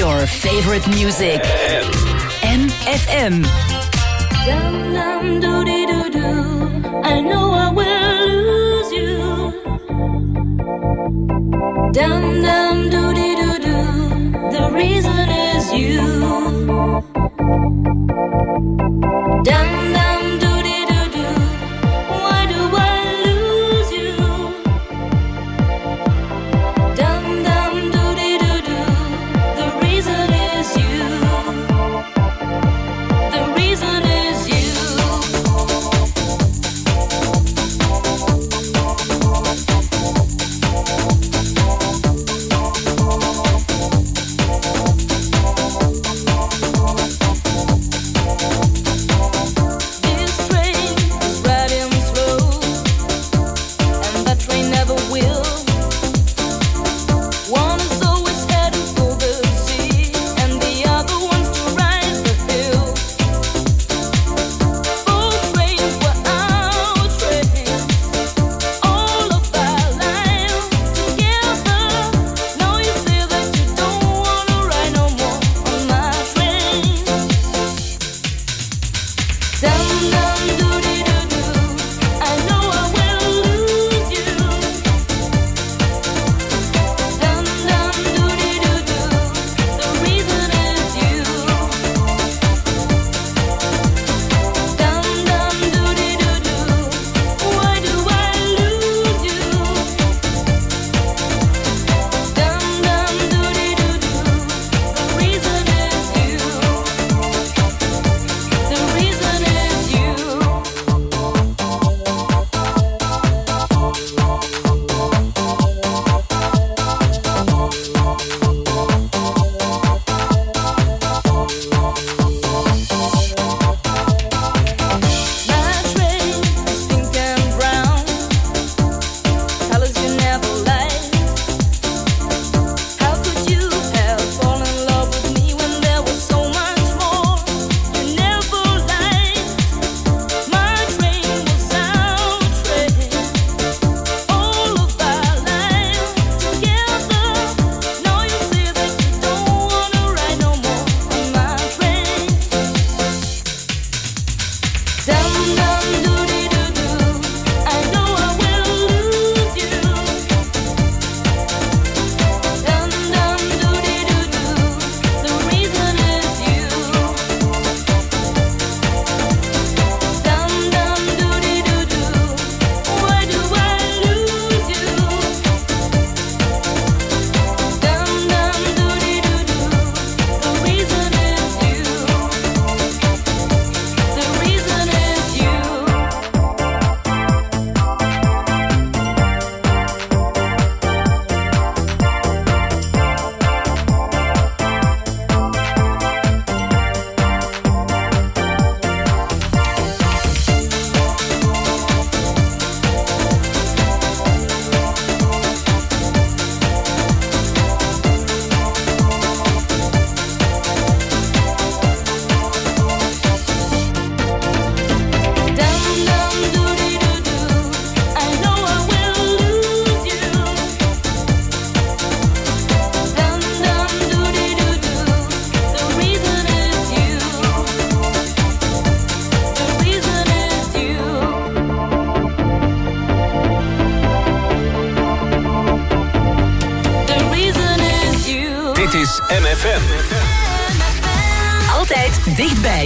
Your favorite music. MFM. Dum dum doody doo doo. I know I will lose you. Dum dum doody doo doo. The reason is you. Dum dum doody doo doo. Why do I lose you? Dum dum doody doo doo. The reason is you. The reason is you. MFM. Altijd dichtbij.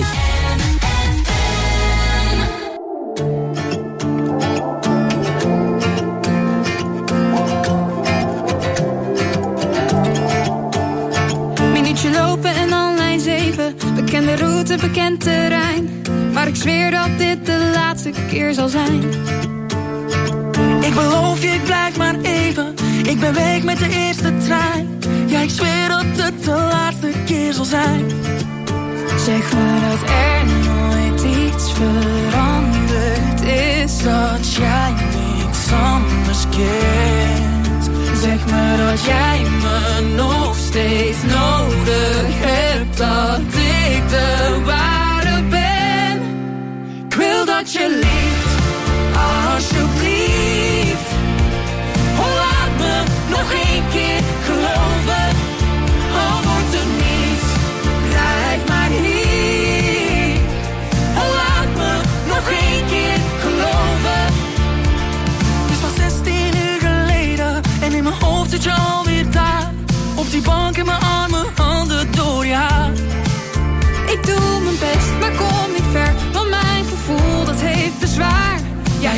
Minuutje lopen en dan lijn 7. Bekende route, bekend terrein. Maar ik zweer dat dit de laatste keer zal zijn. Ik beloof je, ik blijf maar even. Ik ben weg met de eerste trein. Ja, ik zweer dat het de laatste keer zal zijn. Zeg me dat er nooit iets veranderd is. Dat jij niks anders kent. Zeg me dat jij me nog steeds nodig hebt. Dat ik de ware ben. Ik wil dat je lief, alsjeblieft. Laat me nog één keer geloven. Al wordt er niet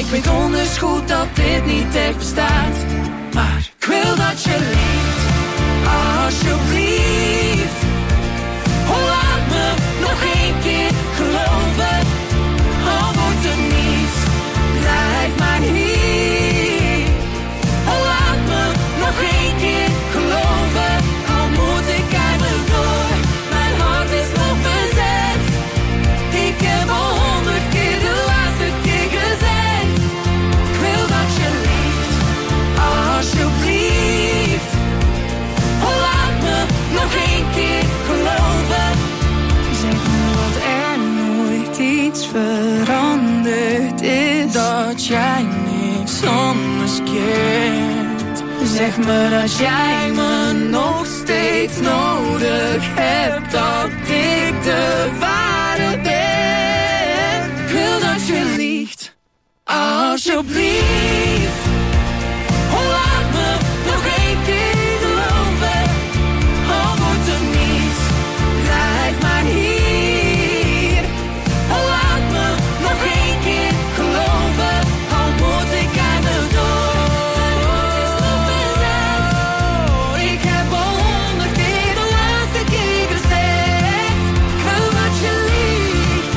Ik weet donders goed dat dit niet echt bestaat, maar ik wil dat je liegt, alsjeblieft. Oh, laat me nog één keer geloven, al wordt er niets, blijf maar hier. Oh, laat me nog één keer geloven, al moet ik eindelijk door, mijn hart is nog bezet. Ik heb al 100 keer de laatste keer gezegd, ik wil dat je liegt, alsjeblieft. Oh, laat me nog één keer geloven. Zeg me dat er nooit iets veranderd is, dat jij niks anders kent. Zeg me dat jij me nog steeds nodig hebt, dat ik de ware ben. Ik wil dat je liegt, alsjeblieft. Oh, laat me nog één keer geloven, al wordt er niets, blijf maar hier. Oh, laat me nog één keer geloven, al moet ik eindelijk door. Ik heb al 100 keer de laatste keer gezegd, ik wil dat je liegt,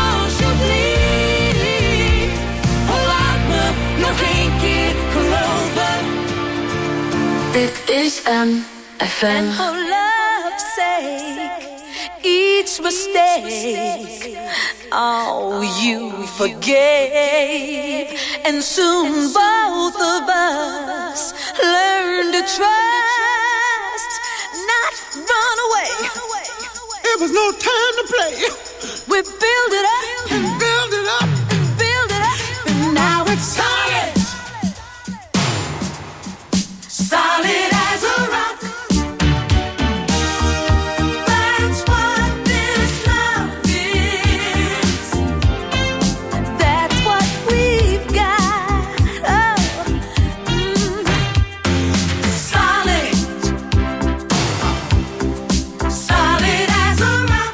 alsjeblieft. Oh, laat me nog één keer geloven. Dit is MFM. And for love's sake, each mistake, oh, you forgave. And soon both of us learn to trust, not run away. It was no time to play. We build it up, And build it up. build it up, and now it's solid. Solid as a rock. That's what this love is. That's what we've got. Oh, solid, solid as a rock.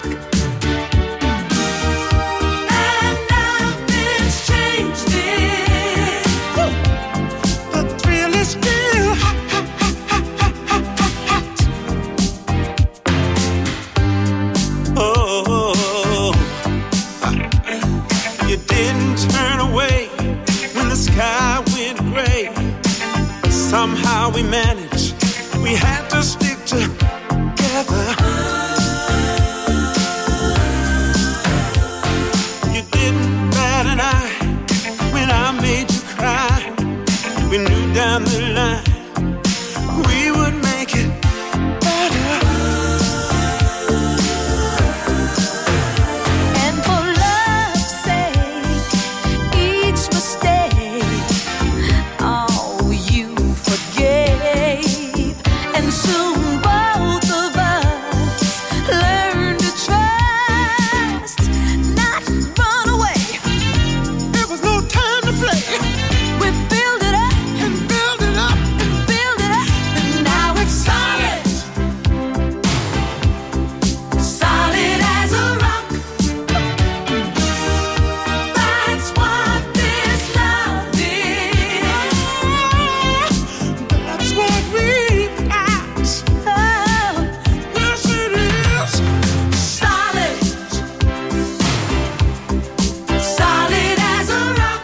And nothing's changed it. The thrill is still hot. Oh, you didn't turn away when the sky went gray. Somehow we managed. We had to stick together. You didn't bat an eye when I made you cry. We knew down the line we would make it better. and for love's sake, each mistake, oh, you forgave. And soon both of us learn to trust, not run away. There was no time to play. We build it up, And build it up. build it up, and now it's solid. Solid as a rock. That's what this love is. That's what we've got. Oh, Yes, it is. solid. Solid as a rock.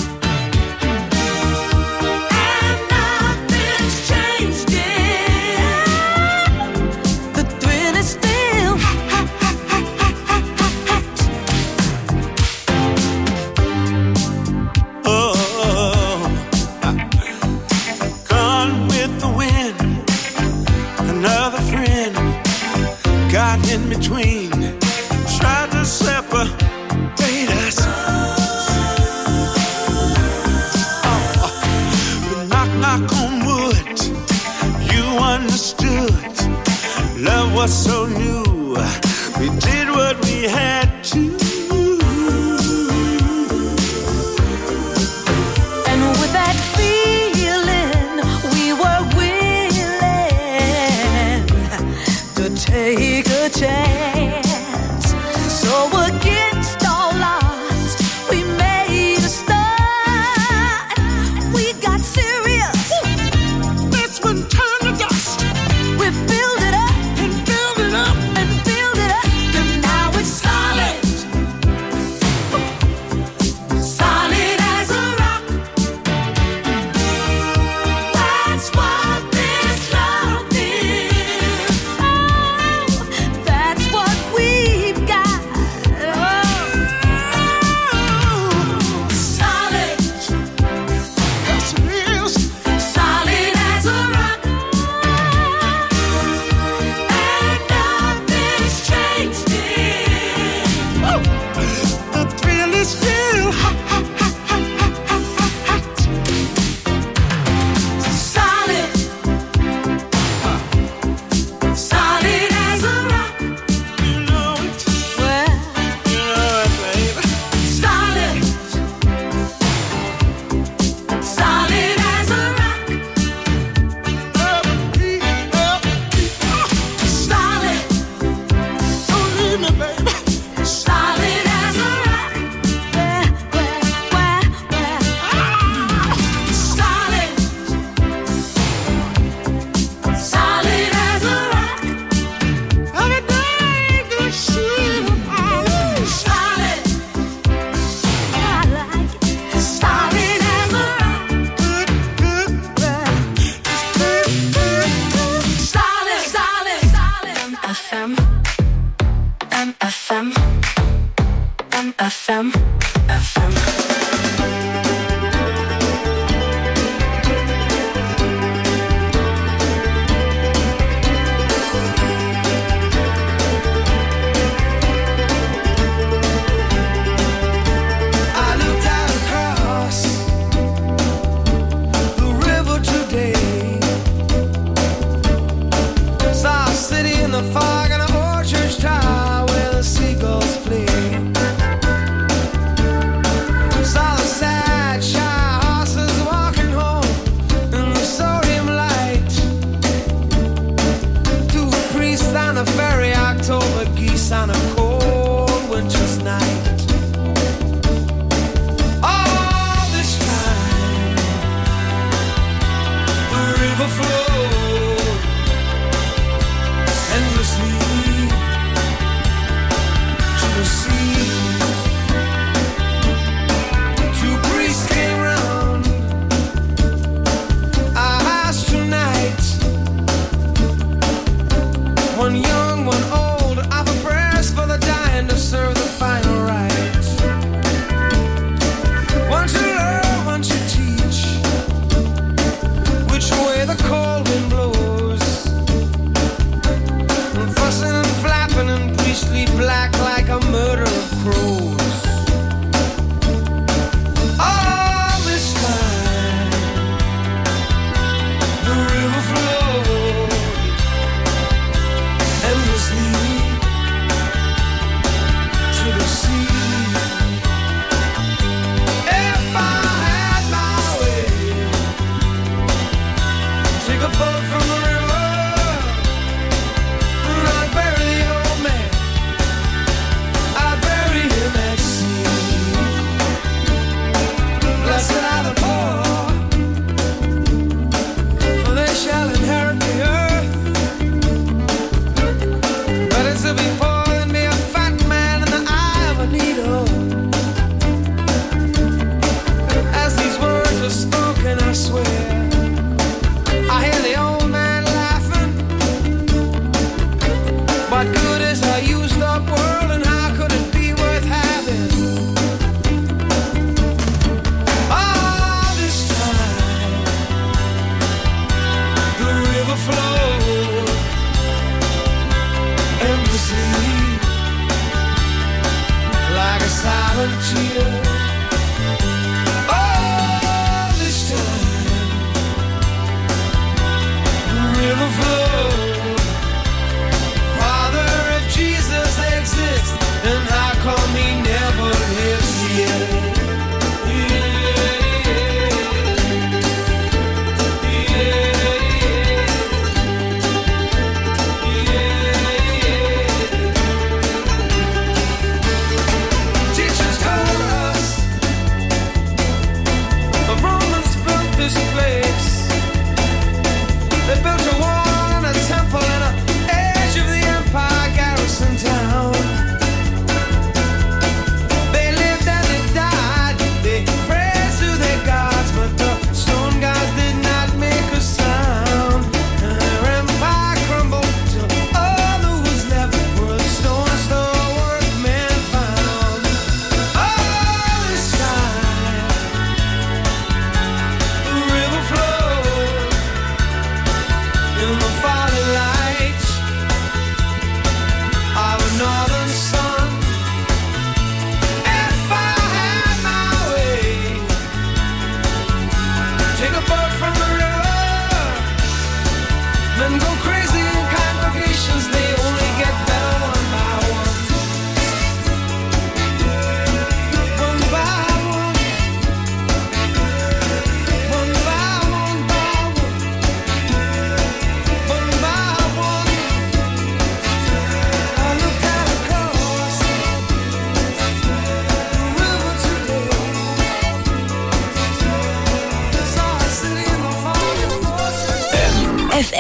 And nothing's changed it. The thrill is still Oh, gone with the wind. Another friend got in between, tried to separate us. But knock, knock on wood. You understood. Love was so new. We did what we had to. and with that feeling we were willing to take a chance. So against all odds we made a start.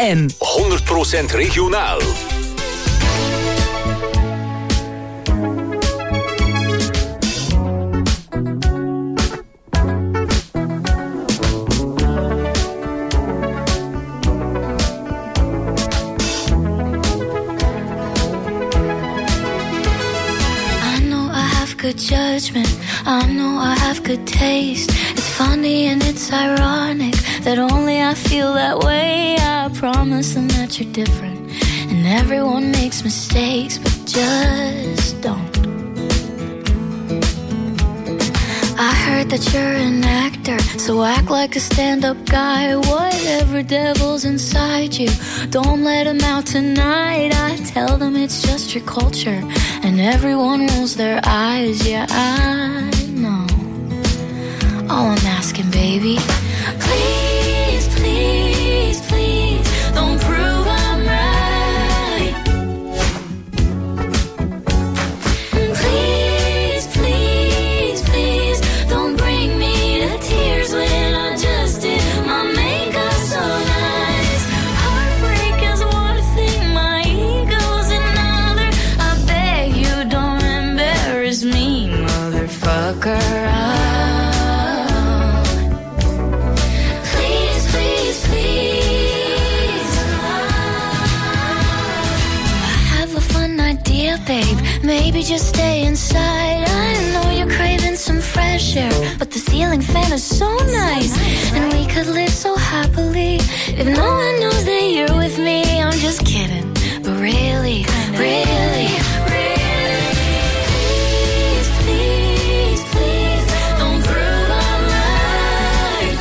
FM. 100% regionaal. Good judgment, I know I have good taste. It's funny and it's ironic that only I feel that way. I promise them that you're different, and everyone makes mistakes, but just don't. I heard that you're an actor, so act like a stand-up guy. Whatever devil's inside you, don't let him out tonight. I tell them it's just your culture, and everyone rolls their eyes. Yeah, I know. All I'm asking, baby, please, please, please, don't prove I'm right. Please, please, please, don't bring me to tears when I just did my makeup so nice. Heartbreak is one thing, my ego's another. I beg you don't embarrass me, motherfucker. Please, please, please. I have a fun idea, babe. Maybe just stay inside. I know you're craving some fresh air, but the ceiling fan is so nice, and we could live so happily if no one knows that you're with me. I'm just kidding, but really, really, really, please, please, please, don't prove I'm right.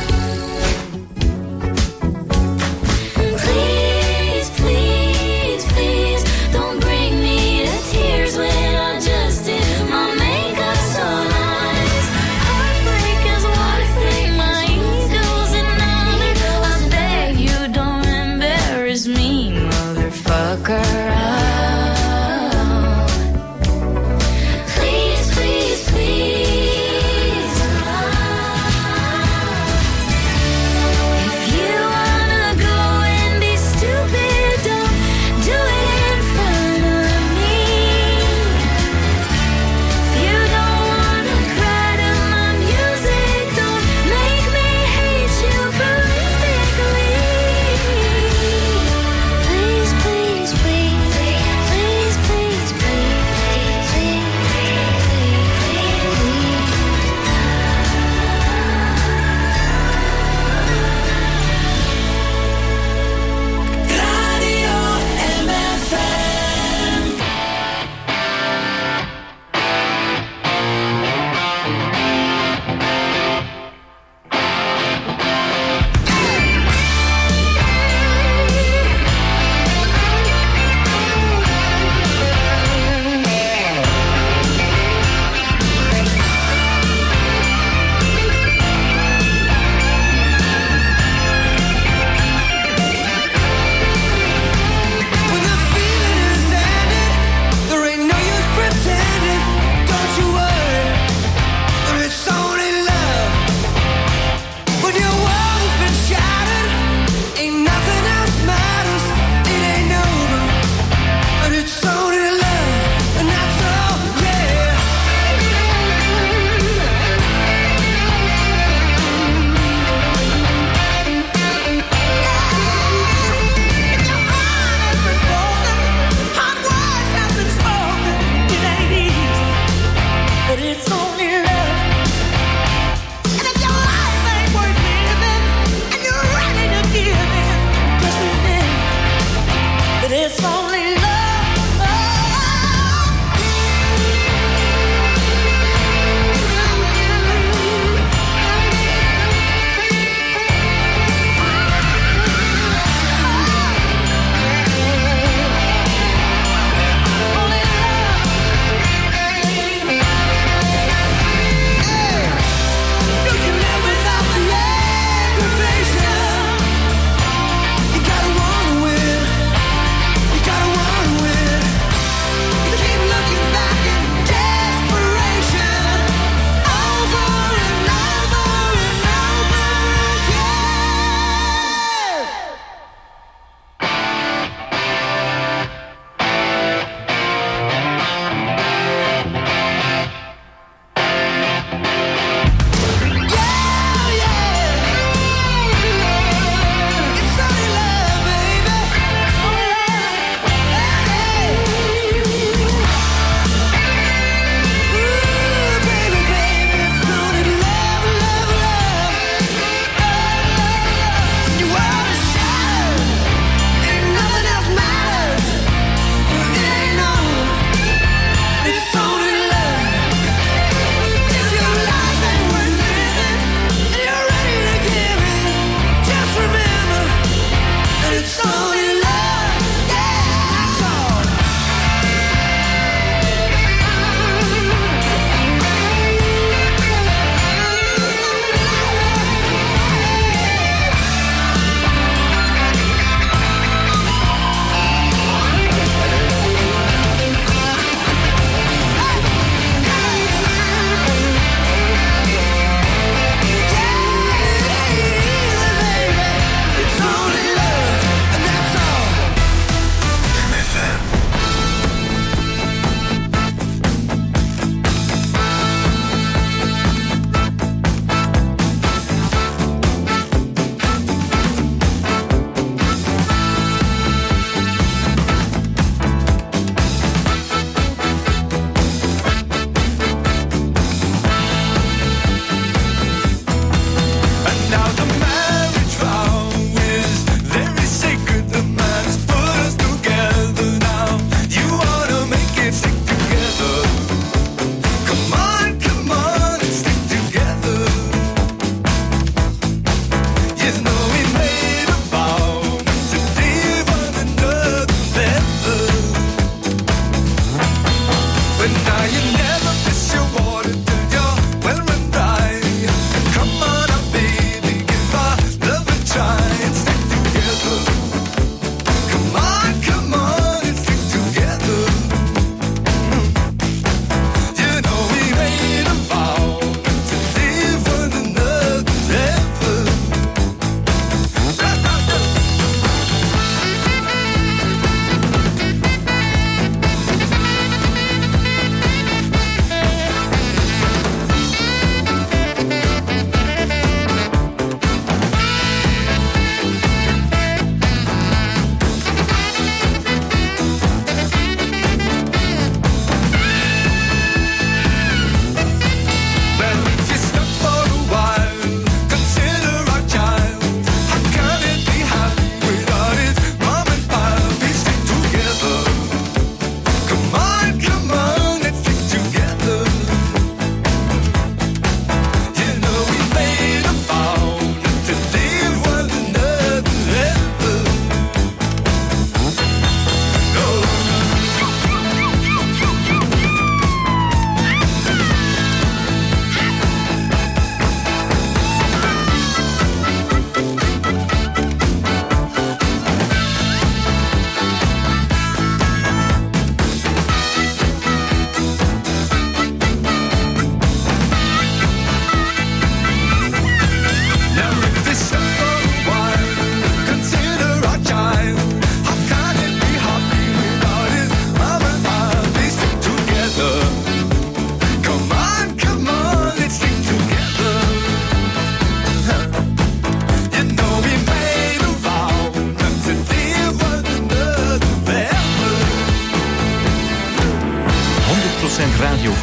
Please, please, please, don't bring me to tears when I just did my makeup so nice. Heartbreak is one thing, my ego's another. I beg you don't embarrass me, motherfucker.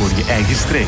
voor je eigen streek.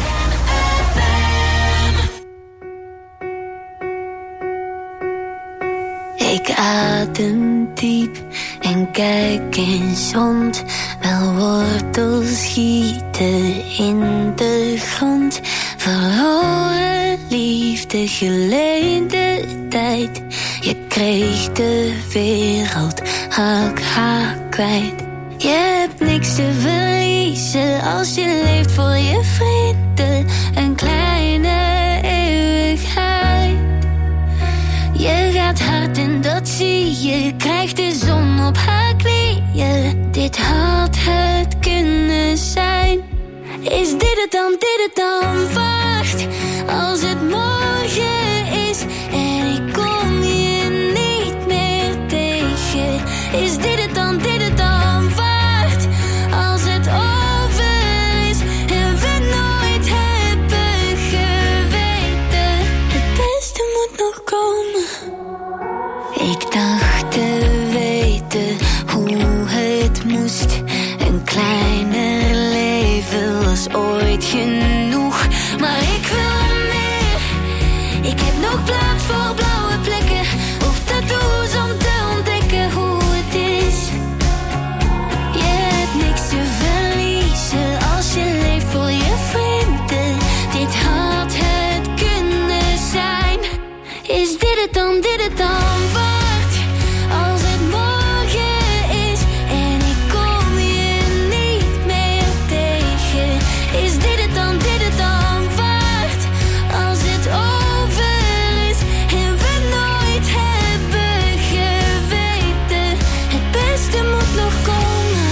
Ik adem diep en kijk eens rond. Wel wortels schieten in de grond. Verloren liefde, geleende tijd. Je kreeg de wereld, raak haar kwijt. Je hebt niks te verliezen als je leeft voor je vrienden. Een kleine eeuwigheid. Je gaat hard en dat zie je. Krijgt de zon op haar knieën. Dit had het kunnen zijn. Is dit het dan waard? Als het morgen is en ik kom je niet meer tegen. Is dit het dan waard? Als het over is en we nooit hebben geweten. Het beste moet nog komen. Ik dacht te weten hoe het moest. Een kleiner leven was ooit genoeg. Maar ik wil meer. Ik heb nog plaats voor blauwe plekken of tattoos om te ontdekken hoe het is. Je hebt niks te verliezen als je leeft voor je vrienden. Dit had het kunnen zijn. Is dit het dan waard? Als het morgen is en ik kom je niet meer tegen. Is dit het dan waard? Als het over is en we nooit hebben geweten. Het beste moet nog komen.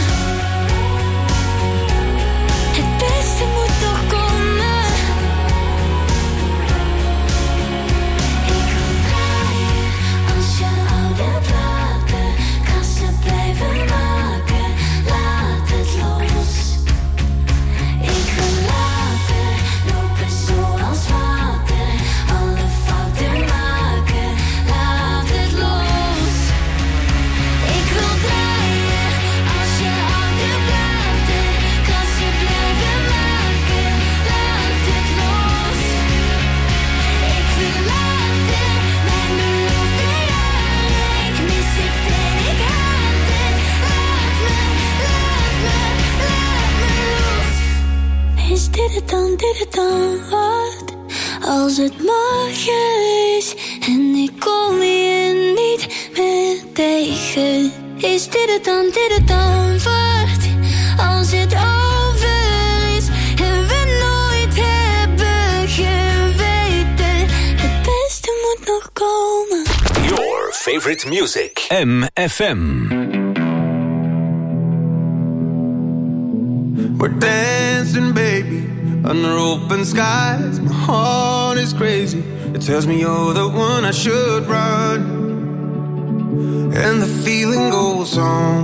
Het beste moet nog komen. Ik wil draaien als je oude platen. Kassen blijven maken, laat het los. Ik wil laten lopen zoals water. Alle fouten maken, laat het los. Ik wil draaien als je oude platen. Kassen blijven maken, laat het los. Ik wil laten mijn belofte jaren. Ik mis het en ik haat het. Laat me los. Is dit het dan waard? Als het morgen is en ik kom je niet meer tegen. Is dit het dan waard? Als het over is en we nooit hebben geweten. Het beste moet nog komen. Your favorite music. MFM. We're dancing, baby, under open skies. My heart is crazy. It tells me you're the one I should run. And the feeling goes on.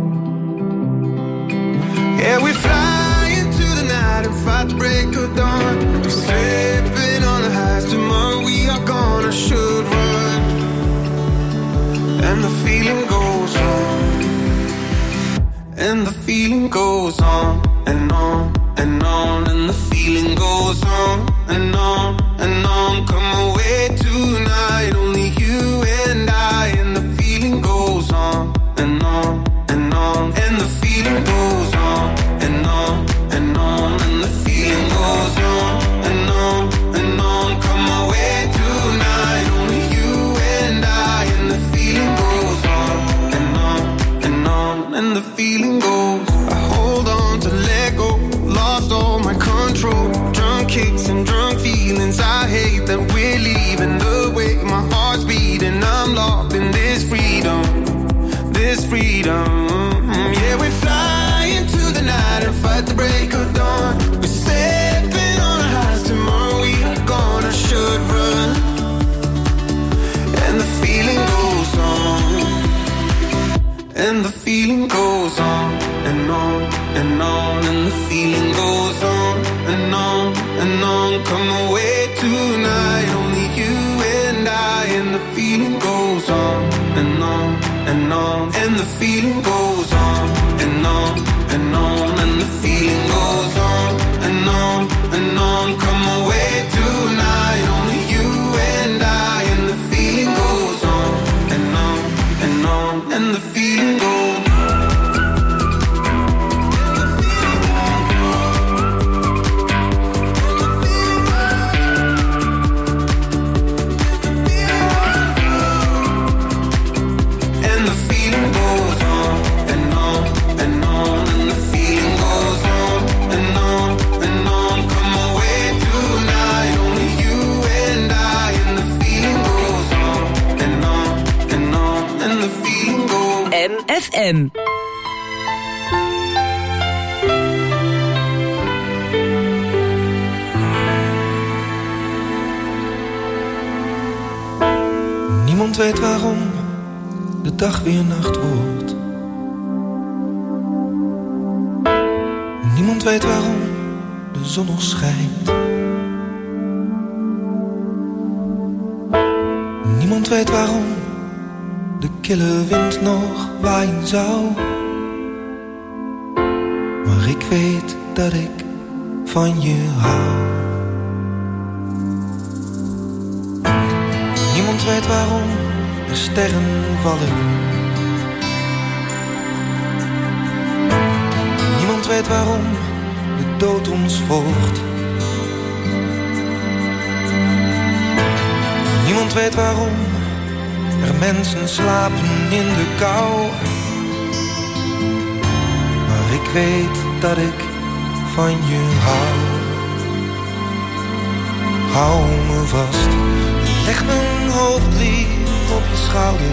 Yeah, we fly into the night and fight the break of dawn. We're slipping on the highs. Tomorrow we are gone. I should run. And the feeling goes on. And the feeling goes on and on and on. And the feeling goes on and on and on. Come away tonight, only you and I. And the feeling goes on and on and on. And the feeling goes on and on and on. And the feeling goes on and on and on. Come away tonight, only you and I. And the feeling goes on and on and on. And the feeling goes. I hold on to let go. Lost all my control. Drunk kicks and drunk feelings. I hate that we're leaving the way my heart's beating. I'm locked in this freedom. This freedom. Yeah, we fly into the night and fight the break of dawn. We're stepping on our highs. Tomorrow we are gone. I should run. And the feeling goes on. And the feeling goes on and on and on. And the feeling goes on and on and on. Come away tonight, only you and I. And the feeling goes on and on and on. And the feeling goes on and on and on. And the feeling goes on and on. FM. Niemand weet waarom de dag weer nacht wordt. Niemand weet waarom de zon nog schijnt. Niemand weet waarom de kille wind nog waaien zou. Maar ik weet dat ik van je hou. Niemand weet waarom er sterren vallen. Niemand weet waarom de dood ons volgt. Niemand weet waarom er mensen slapen in de kou. Maar ik weet dat ik van je hou. Hou me vast. Leg mijn hoofd lief op je schouder.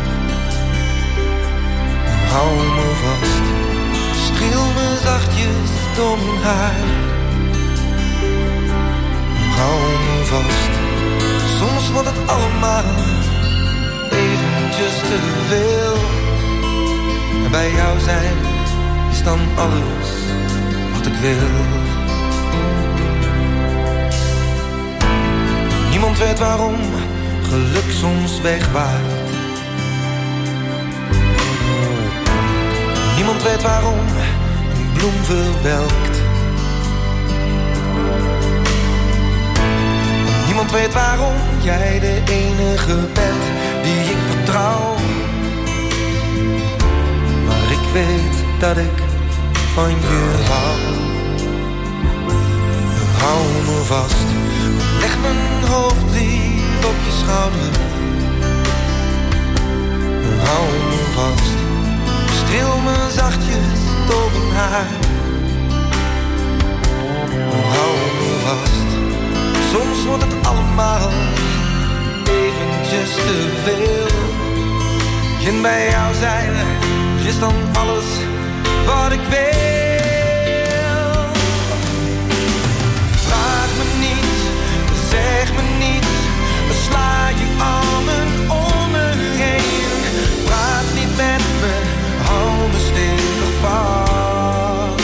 Hou me vast. Streel me zachtjes door mijn haar. Hou me vast. Soms wordt het allemaal eventjes te veel. En bij jou zijn is dan alles wat ik wil. Niemand weet waarom geluk soms wegwaait. Niemand weet waarom een bloem verwelkt. Niemand weet waarom jij de enige bent die ik vertrouw. Maar ik weet dat ik van je hou. Hou me vast. Leg mijn hoofd lief op je schouder. Hou me vast. Streel me zachtjes door mijn haar. Hou me vast. Soms wordt het allemaal eventjes te veel. En bij jou zijn is dan alles wat ik wil. Vraag me niet, zeg me niet, sla je armen om me heen. Praat niet met me, hou me stevig vast.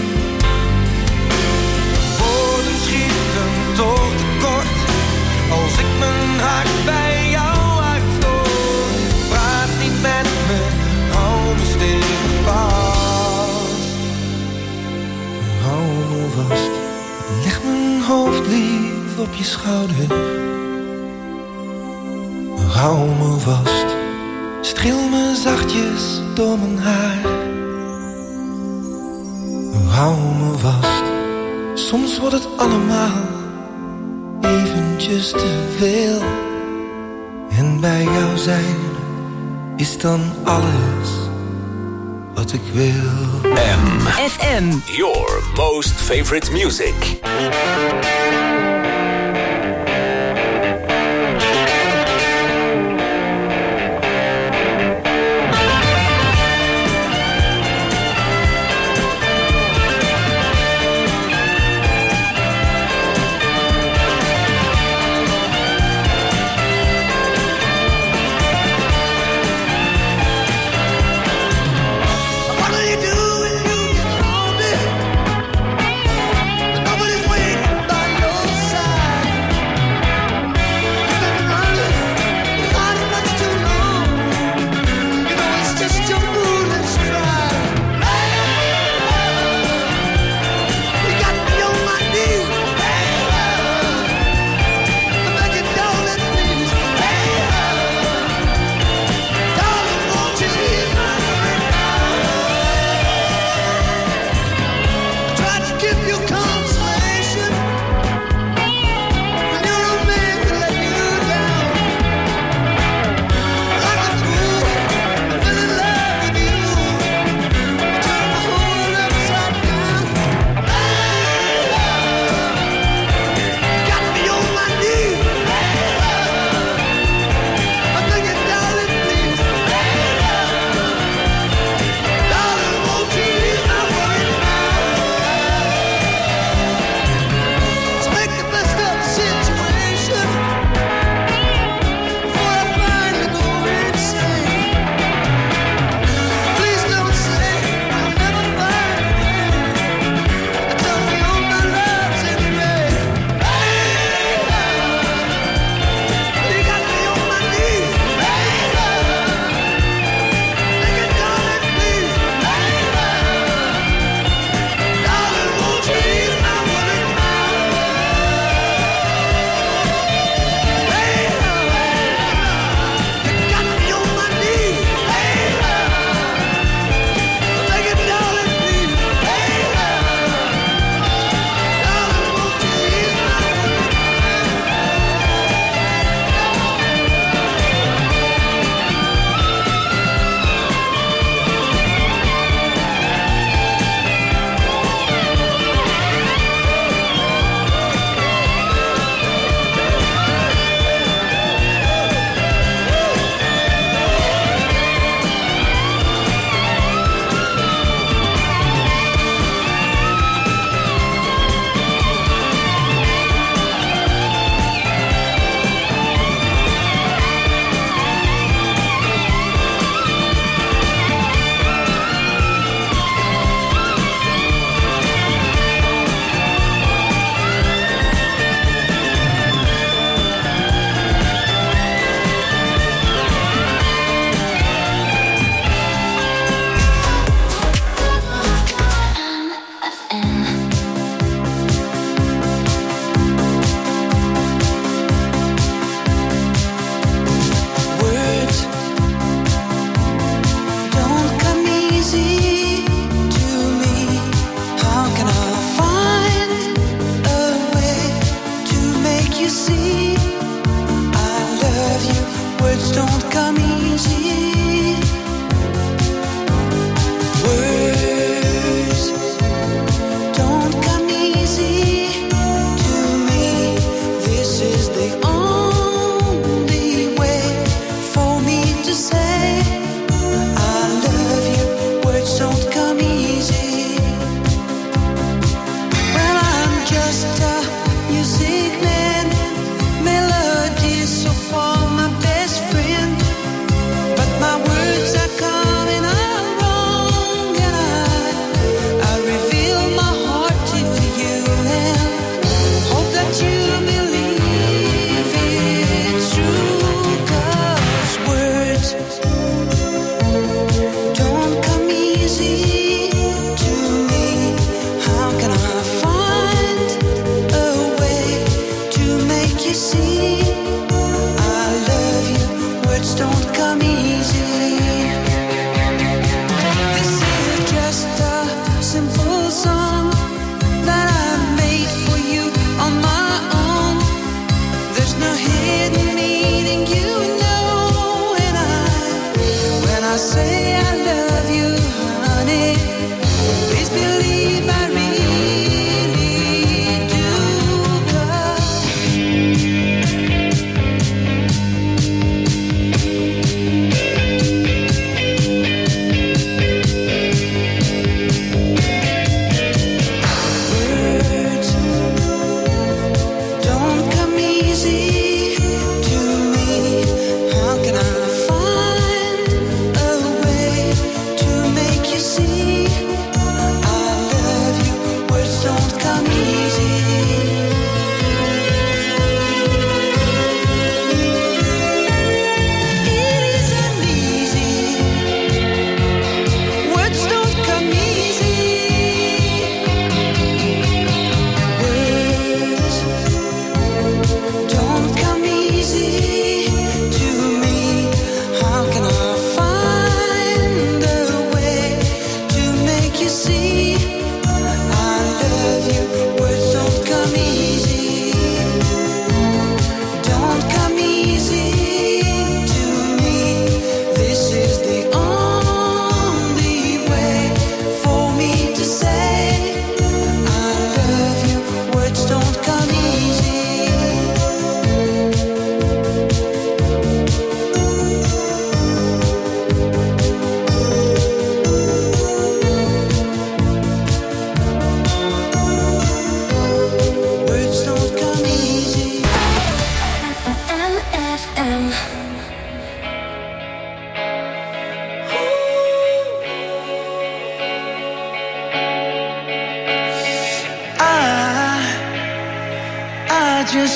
Woorden schieten toch tekort, als ik mijn hart bij jou uitstoot. Praat niet met me, hou me stevig vast. Hou me vast, leg mijn hoofd lief op je schouder. Hou me vast, streel me zachtjes door mijn haar. Hou me vast, soms wordt het allemaal eventjes te veel. En bij jou zijn is dan alles wat ik wil. FM. Your most favorite music. Nobody's waiting by your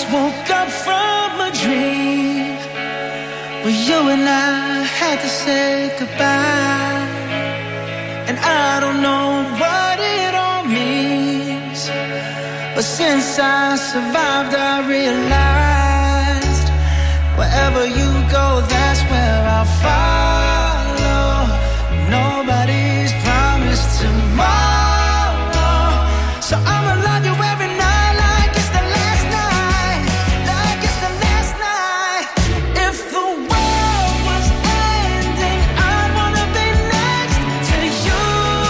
woke up from a dream where you and I had to say goodbye. And I don't know what it all means, but since I survived I realized wherever you go, that's where I'll follow. Nobody's promised tomorrow, so I'ma love you every night like it's the last night, like it's the last night. If the world was ending, I'd wanna be next to you.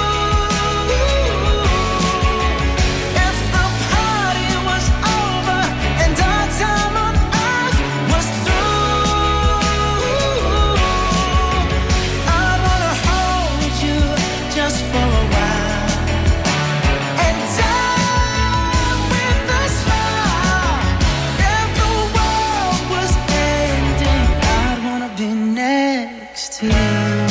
If the party was over and our time on earth was through, I'd wanna hold you just for a while and die with a smile. If the world was ending, I'd wanna be next to you.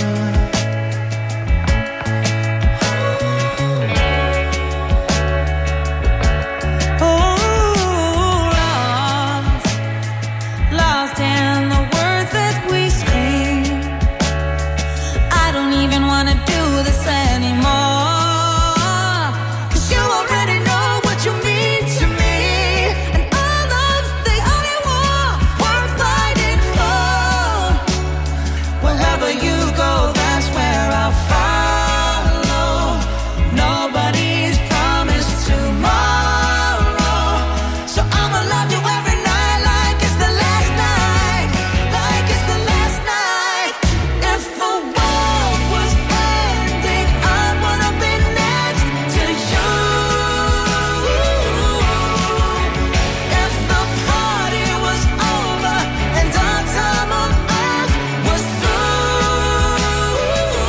Lost in the words that we scream. I don't even wanna do this anymore, 'cause you already know what you mean to me, and our love's the only war worth fighting for. Wherever you go, that's where I'll follow. Nobody's promised tomorrow, so I'ma love you every night like it's the last night, like it's the last night. If the world was ending, I'd wanna be next to you. If the party was over and our time on earth was through,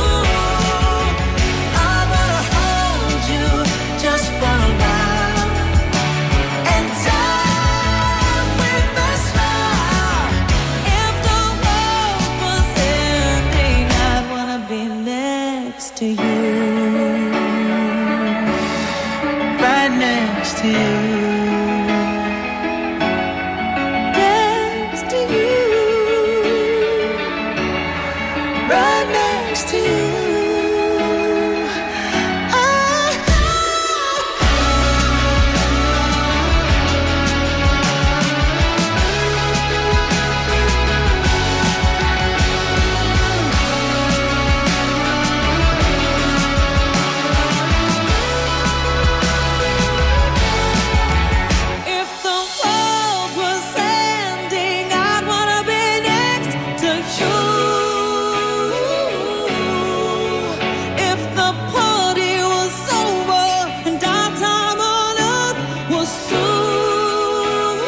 I wanna hold you just for a while and die with a smile. If the world was ending, I'd wanna be next to you. Right next to you. Next to you. Right next to you. If the world was ending, I'd wanna be next to you. If the party was over and our time on earth was through,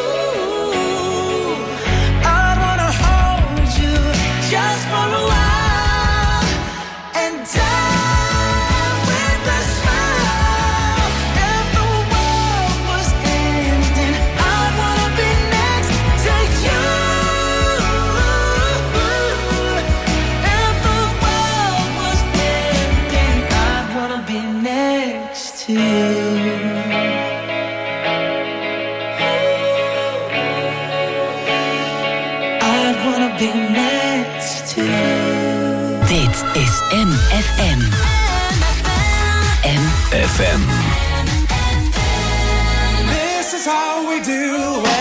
I'd wanna hold you just for a while and die with a smile. If the world was ending, I'd wanna be next to you. If the world was ending, I'd wanna be next to you. I'd wanna be next to you. Dit is MFM. FM. This is how we do it.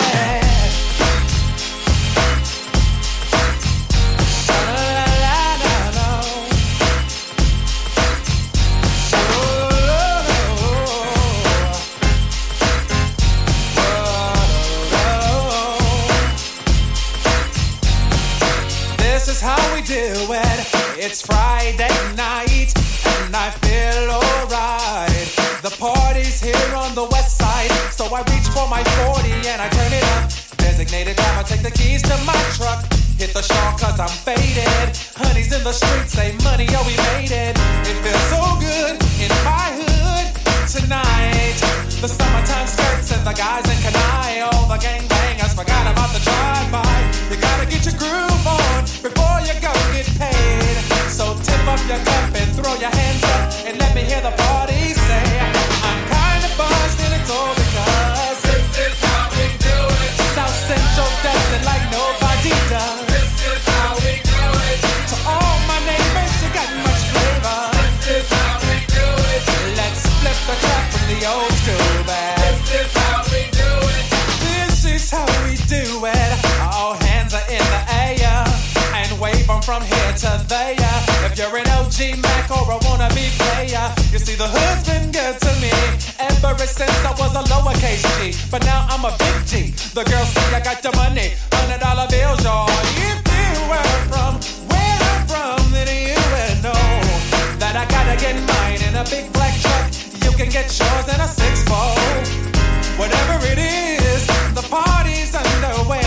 This is how we do it. It's Friday night and I feel alright. The party's here on the west side, so I reach for my 40 and I turn it up. Designated driver, take the keys to my truck. Hit the shawl 'cause I'm faded. Honey's in the streets, say money, oh we made it. It feels so good in my hood tonight. The summertime skirts and the guys in Kanai. All the gangbangers forgot about the drive-by. You gotta get your groove on before you go get paid. So tip up your cup and throw your hands up and let me hear the party say, I'm kinda buzzed and it's all because this is how we do it. from here to there. If you're an OG Mac or a wannabe player, you see the hood's been good to me ever since I was a lowercase G. But now I'm a big G. The girls say I got the money, $100 bills, y'all. If you were from where I'm from, then you would know that I gotta get mine in a big black truck. You can get yours in a 6-fold. Whatever it is, the party's underway.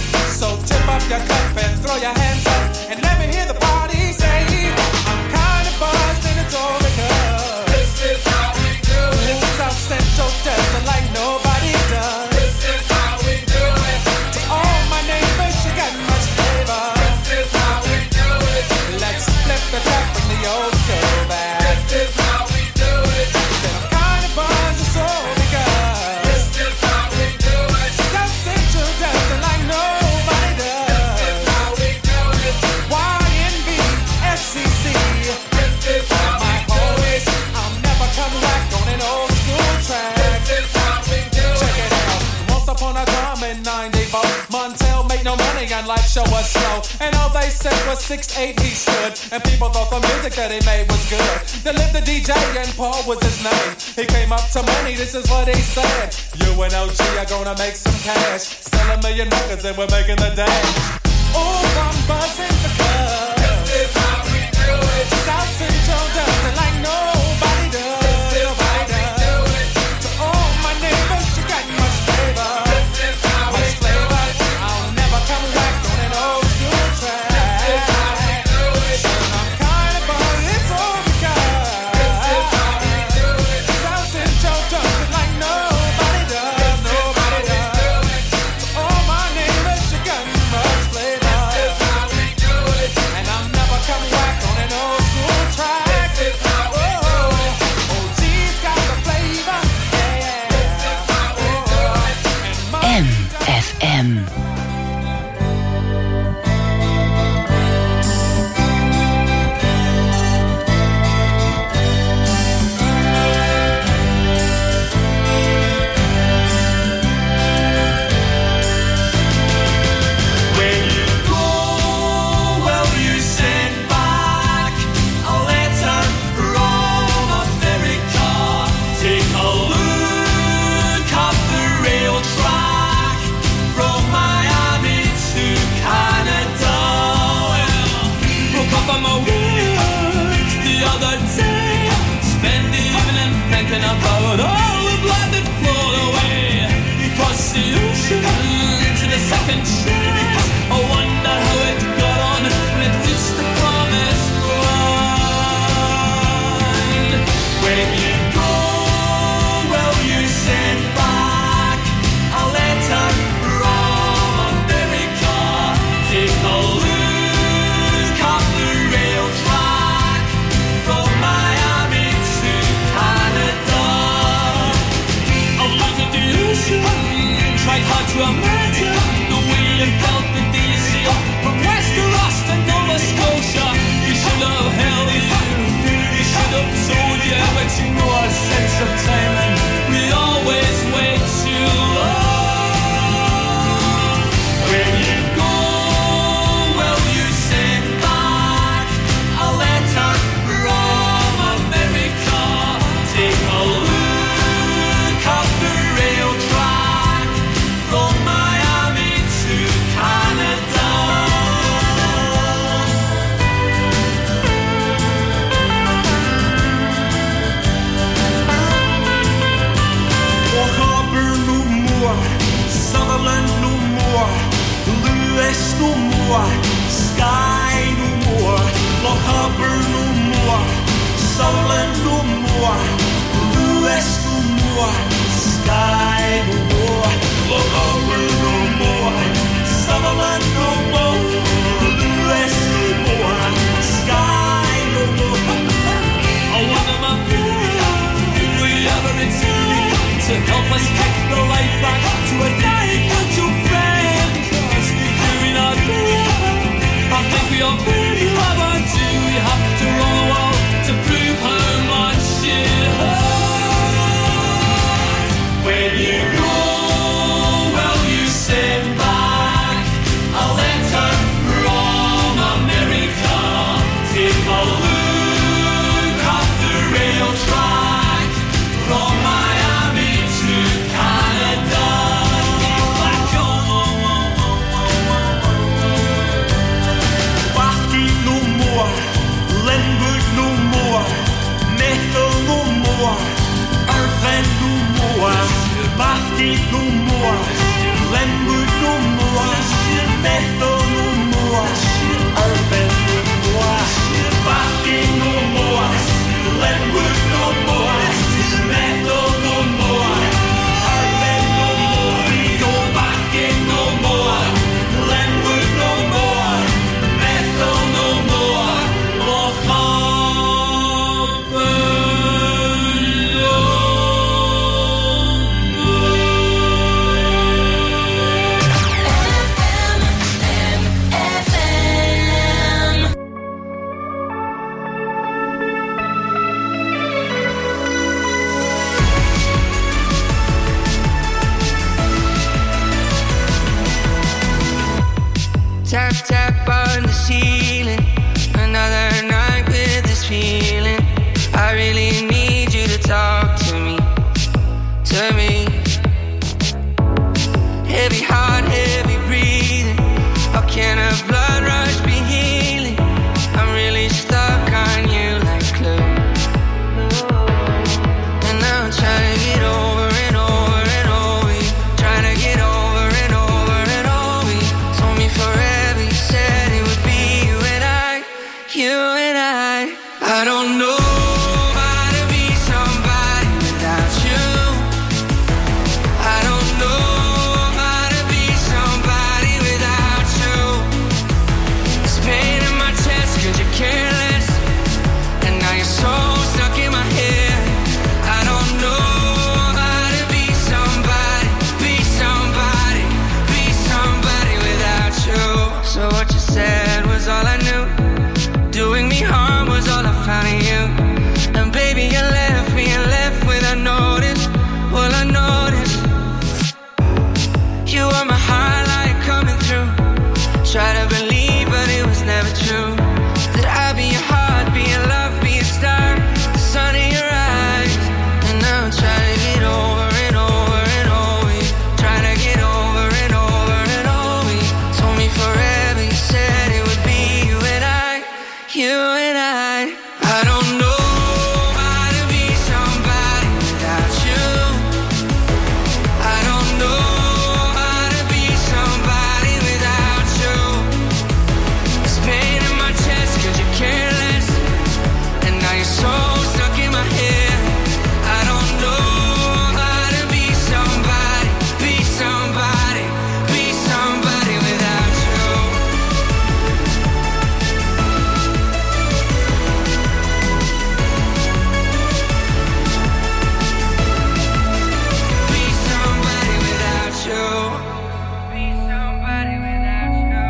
So tip up your cup and throw your hands up and let me hear the party say, I'm kind of buzzed and it's all because this is how we do it. South Central does it like nobody does. This is how we do it. To all my neighbors, you got much flavor. This is how we do it. Let's flip the tap from the old school back. This is how we do it. Said I'm kind of buzzed, it's all because this is how we do it. South Central does it like nobody does. This is how we do it. YNB, FCC. This is how we do it. I'll never come back on an old school track. This is how we do it. Check it out. Once upon a time in 94, Montel made no money and life show was slow. And all they said was 6'8" he stood. And people thought the music that he made was good. They lived the DJ and Paul was his name. He came up to money, this is what he said. You and OG are gonna make some cash. Sell a million records and we're making the dash. Oh, I'm buzzing because this is how we do it. South Central does it like nobody does. This is how we do it. To all my neighbors, you got much flavor. This is how we do it. I'll never come back on an old school track. This is how we do it. I'm kind of buzzed, it's all because this is how we do it. South Central does it like nobody does. Nobody does. To all my neighbors, you got much flavor. This is how we do it. And I'll never come back on an old school track. This is how we do it. OG's got the flavor. Yeah. This is how we do it. And MFM. When you go, will you send back a letter from America? Take a look up the rail track from Miami to Canada. Woke up on my work the other day, spent the evening thinking about all the blood that flowed away across the ocean to the second chance. I wonder how it got on when it reached the promised land. When you go, will you send back a letter from America? Take a look up the rail track from Miami to Canada. I looked at the ocean, tried hard to imagine the way you felt the day you sailed from West to Ross to Nova Scotia. You should have held you, you should have told you, but you know our sense of timing, we always wait too long. When you go, will you send back a letter from America? Take a look up the rail track from Miami to Canada. Oh, Harbour no more, Sutherland no more, Lewis no more, Skye no more, Loch Harbour no more, Sutherland no more, Lewis no more, Skye no more, Loch Harbour no more, Sutherland no more, Lewis no more, Skye no more. I wonder my will we ever return to help us kick the life back to a dying mutual friend? 'Cause we not I think we all really have our due. We have to roll a wall to prove how much it hurts. When you Party no more, language no more, method no more, urban no more. Party no more, language no more, method no more, urban no more. Go party no more, language no more, method no more. Tap, tap on the ceiling. Another night with this feeling. I really need you to talk to me. Heavy heart, heavy breathing. How can a blood rush be healing? I'm really stuck on you like glue. And now I'm trying to get over and over and over you. Trying to get over and over and over you. Told me forever, you said it would be you and I. You and I don't know how to be somebody without you. I don't know how to be somebody without you. It's pain in my chest 'cause you're careless, and now you're so stuck in my head. I don't know how to be somebody, be somebody, be somebody without you. So what you said was all I knew. Doing me harm was all I found in you. And baby, you left me and left without notice. Well, I noticed you were my highlight coming through. Try to believe, but it was never true. That I'd be your heart, be your love, be your star, the sun in your eyes. And now I'm trying to get over and over and over you. Trying to get over and over and over you. Told me forever, you said it would be you and I. You and I don't know how to be somebody without you. I don't know how to be somebody without you. It's pain in my chest 'cause you're careless, and now you're so stuck in my head. I don't know how to be somebody, be somebody, be somebody without you. Be somebody without you. Be somebody without you.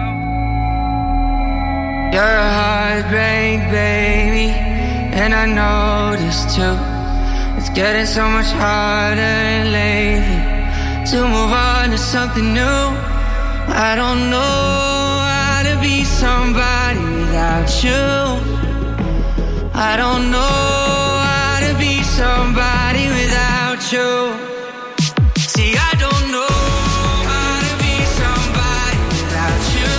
You're a heartbreak, baby, and I know this too. It's getting so much harder lately to move on to something new. I don't know how to be somebody without you. I don't know how to be somebody without you. See, I don't know how to be somebody without you.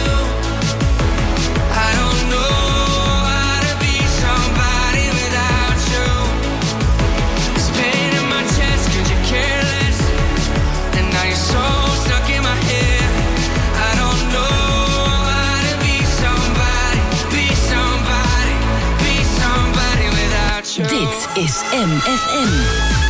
I don't know how to be somebody without you. It's pain in my chest 'cause you're careless, and now you're so stuck in my head. I don't know how to be somebody, be somebody, be somebody without you. Dit is MFM.